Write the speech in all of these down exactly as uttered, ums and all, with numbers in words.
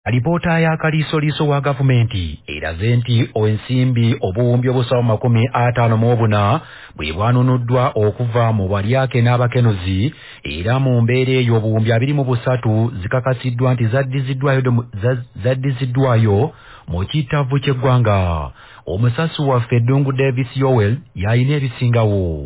Alipoota ya kaliisoliiso wa gavumenti eraze nti ensimbi obuwumbi obusawo makumi ataano mu buna bwe bwanunuddwa okuva mu balyake n'abakenuzi era mu mbeera eyo obuwumbi abiri mu busatu zikakasiddwa nti zaddiziddwayo zaddiziddwayo mu kittavvu ky'eggwanga. Omusasi waffe Ddungu Davis Yowel yalina ebisingawo.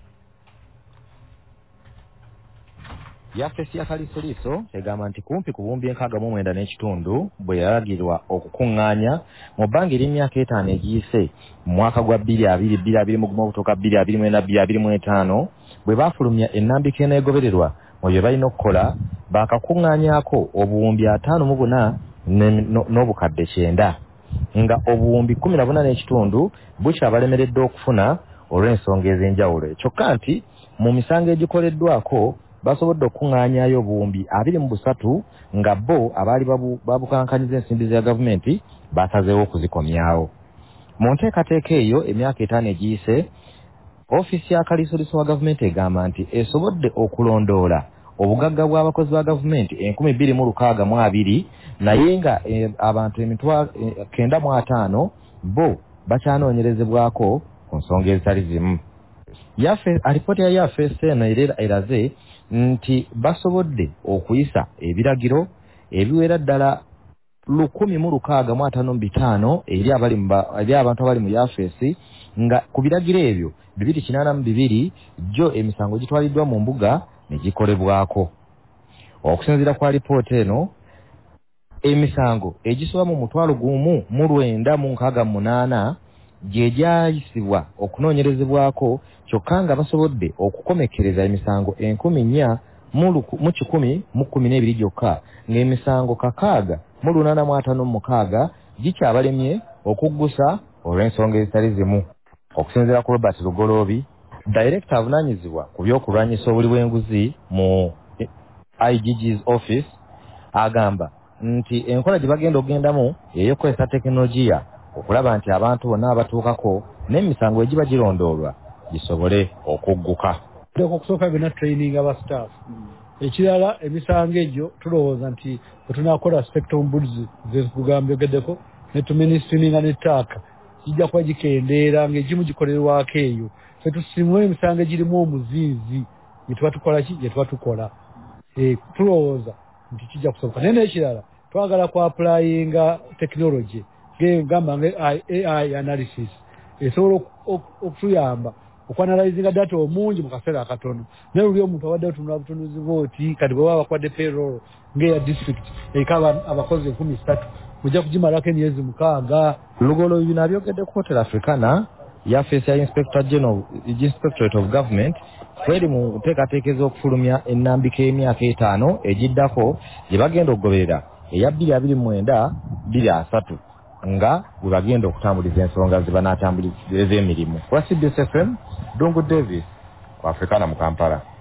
Yafesi ya kaliisoliiso egamba nti kumpi ku buwumbi enkaaga mu mwenda n'ekitundu bwe yalagirwa okukuŋŋaanya mu bbanga ery'emyaka etaano egiyise mu mwaka gwa bbiri abiri bbiri abiri mu gumu okutuuka bbiri abiri mwenda bbiri abiri mu etaano bwe baafulumya ennambika eneegobererwa mu bye balina okukola baakakuŋŋaanyaako obuwumbi ataano mu buna n'obukadde kyenda nga obuwumbi kkumi na buna n'ekitundu bukyabalemeredde okufuna olw'ensonga ez'enjawulo. Kyokka nti mu misango egikoleddwako basobodde okuŋŋaanyaayo obuwumbi abiri mu busatu nga bo abaali babukankanyiza ensimbi za gavumenti basazeewo okuzikomyawo. Mu nteekateeka eyo emyaka etaano egiyise ofiisi ya kaliisoliiso wa gavumenti egamba nti esobodde okulondoola obugagga bw'abakozi ba gavumenti enkumi bbiri mu lukaaga mu abiri naye nga e, abantu emitwalo e, kenda mu ataano bo bakyanoonyerezebwako ku nsonga ezitali zimu. Alipoota ya yafeesi eno era eraze nti basobodde okuyisa ebiragiro ebiwera ddala lukumi mu lukaaga mu ataano mu bitaano eri abantu abali mu yafeesi nga ku biragiro ebyo bibiri kinaana mu bibiri gyo emisango gitwaliddwa mu mbuga ne gikolebwako. Okusinziira kwa alipoota eno emisango egisoba mu mutwalo gumu mu lwenda mu nkaaga munaana gye gyayisibwa okunoonyerezebwako kyokka nga basobodde okukomekereza emisango enkumi nnya mu kikumi mu kkumi n'ebiri gyokka ng'emisango kakaaga mu lunaana mu ataano mu mukaaga gikyabalemye okuggusa olw'ensonga ezitali zimu. Okusinziira ku Robert Lugoloobi, Director avunaanyizibwa ku by'okulwanyisa obuli bw'enguzi mu I G G's office, agamba nti enkola gye bagenda okugendamu y'ey'okukozesa tekinologiya okulaba nti abantu bonna abatuukako n'emisango egiba girondoolwa gisobole okugguka. Okusooka bina training aba staff. Ekirala emisango egyo tulowooza nti bwe tunaakola spectrum boods zekugamba egeddeko ne tuministiringa n'ettaaka kijja kuba gikendeera ng'egimu gikolerwako eyo. Ffe tusimule emisango egirimu omuzinzi gye tuba tukola ki gye tuba tukola. E, tulowooza nti kijja kusoboka. Naye n'ekirala twagala ku applyinga technology gamba A I analysis esobola okutuyamba okwanalizinga data omungi mu kaseera akatono. Naye luli omuntu abadde otunula butunuzi vooti kati bwe baba bakwadde payroll ng'eya district ekaba abakozi enkumi ssatu mujja kugimalako emyezi mukaaga. Lugoloobi nabyogedde ku Hotel Africana yafeesi ya Inspector General Inspectorate of Government kweri mu nteekateeka ez'okufulumya ennambika y'emyaka etaano egiddako gye bagenda okugoberera eya bbiri abiri mu mwenda bbiri asatu nga bwe bagenda okutambuliza ensonga ze banaatambuliza ez'emirimu. Wa C B S F M, Ddungu Davis, ku Africana mu Kampala.